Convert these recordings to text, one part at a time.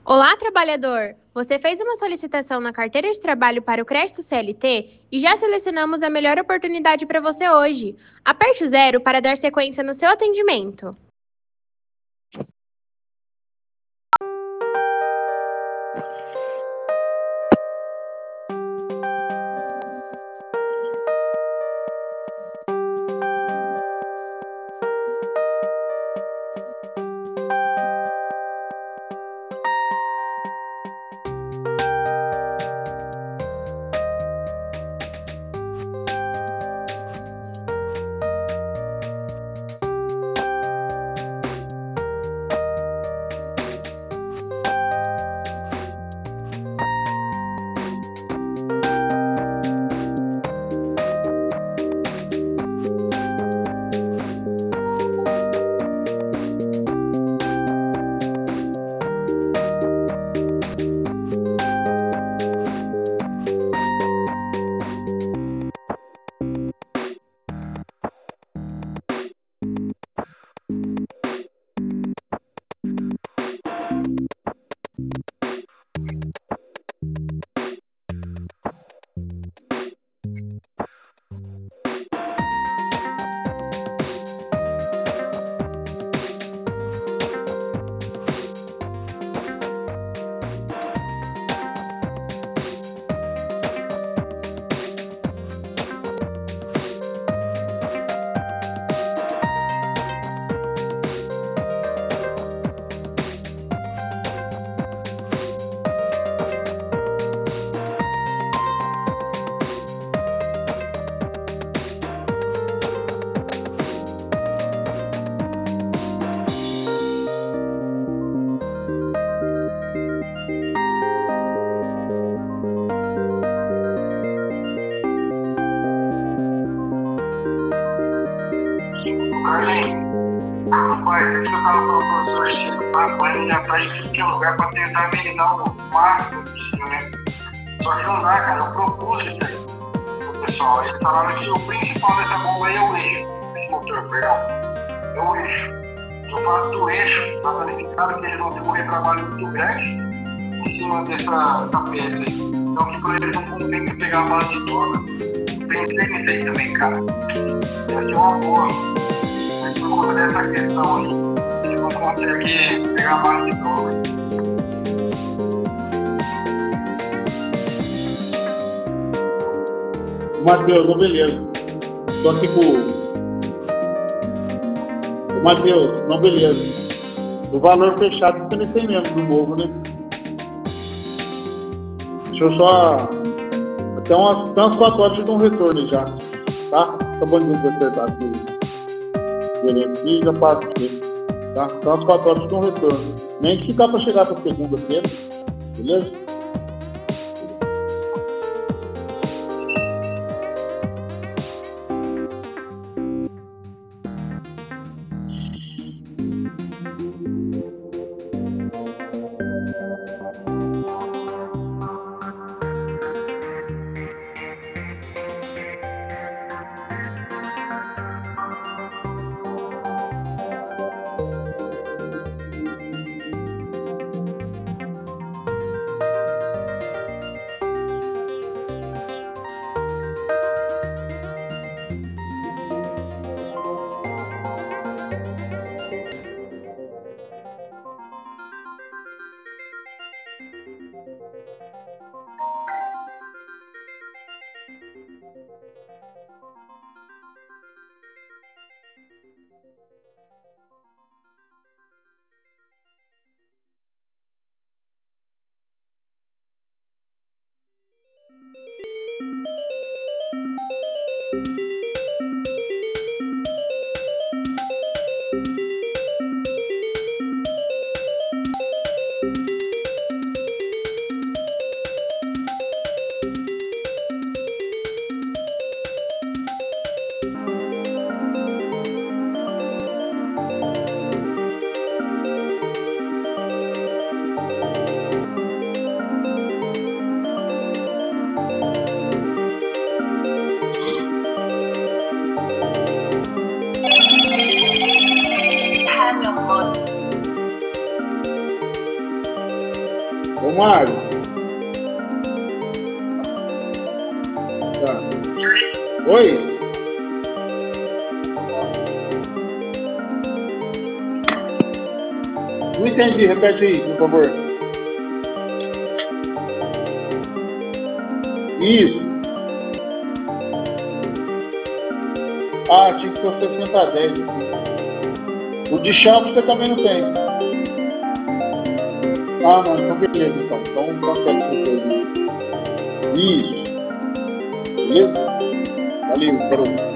Olá, trabalhador! Você fez uma solicitação na carteira de trabalho para o crédito CLT e já selecionamos a melhor oportunidade para você hoje. Aperte o 0 para dar sequência no seu atendimento. Carlinhos, rapaz, é que eu tava falando pro professor Chico, rapaz, já tá em tudo que é lugar pra tentar amenizar o máximo possível, né? Só que não dá, cara, eu propus isso aí pro pessoal, eles falaram que o principal dessa bomba aí é o eixo, esse motor, perdão, é o eixo. Eu faço do eixo, tá danificado, que eles vão ter um retrabalho muito grande em cima dessa peça aí. Então, que pra eles não conseguem pegar a base de toda, pensei nisso aí também, cara. Ia ser uma boa. Por conta dessa questão aí, eles não conseguem pegar a base de droga. Matheus, não, beleza. Tô aqui com o Matheus, não, beleza. O valor fechado fica nesse aí mesmo, do novo, né? Deixa eu só. Até umas 4 horas de dar um retorno já, tá? Tá bom de acertar aqui. Beleza, aqui já passo aqui, tá? Então, às 4 horas de dar um retorno. Nem que ficar para chegar para segunda-feira, beleza? Ô, Mário. Tá. Oi? Não entendi, repete aí, por favor. Isso. Ah, tinha que ser o 6010 aqui. O de chave você também não tem. Ah, não, então beleza, então. Então, cancela esse aí. Isso. Beleza? Valeu, peraí.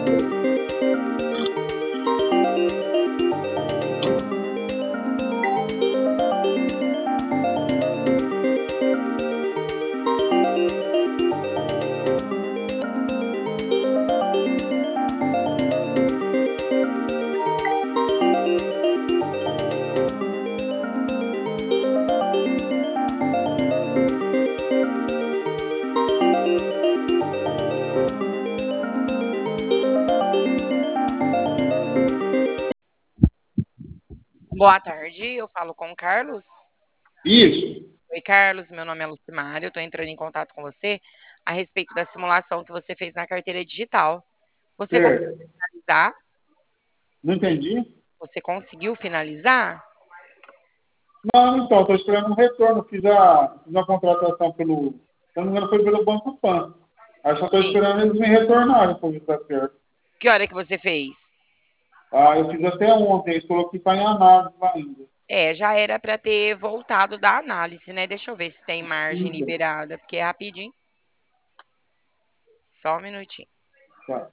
Boa tarde, eu falo com o Carlos. Isso. Oi, Carlos, meu nome é Lucimário, eu estou entrando em contato com você a respeito da simulação que você fez na carteira digital. Você conseguiu Certo. finalizar? Não entendi? Você conseguiu finalizar? Não, então, estou esperando um retorno. Fiz a contratação pelo. Se não me engano, foi pelo Banco Pan. Aí só estou Sim. esperando eles me retornarem para ver se está certo. Que hora que você fez? Ah, eu fiz até ontem, eles falou que está em análise ainda. Já era para ter voltado da análise, né? Deixa eu ver se tem margem Então, liberada, porque é rapidinho. Só um minutinho. tá.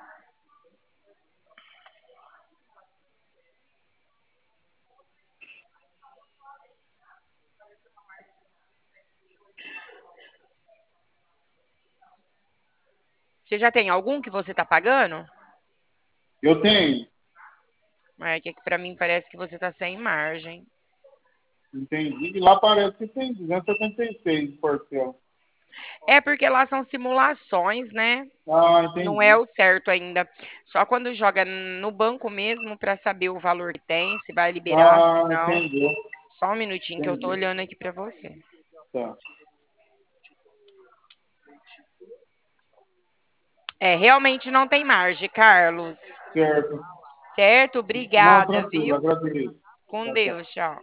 Você já tem algum que você está pagando? Eu tenho, É que aqui para mim parece que você está sem margem. entendi. E lá parece que tem 276 de parcela. É porque lá são simulações, né? Ah, Não é entendi. o certo ainda. Só quando joga no banco mesmo para saber o valor que tem, se vai liberar, se Ah, não. entendeu. Só um minutinho que eu tô Entendi. olhando aqui para você. Tá. Realmente não tem margem, Carlos. Certo. Certo? Não, Obrigada, tranquilo, viu? agradeço. Com Tchau, tchau. Deus, tchau.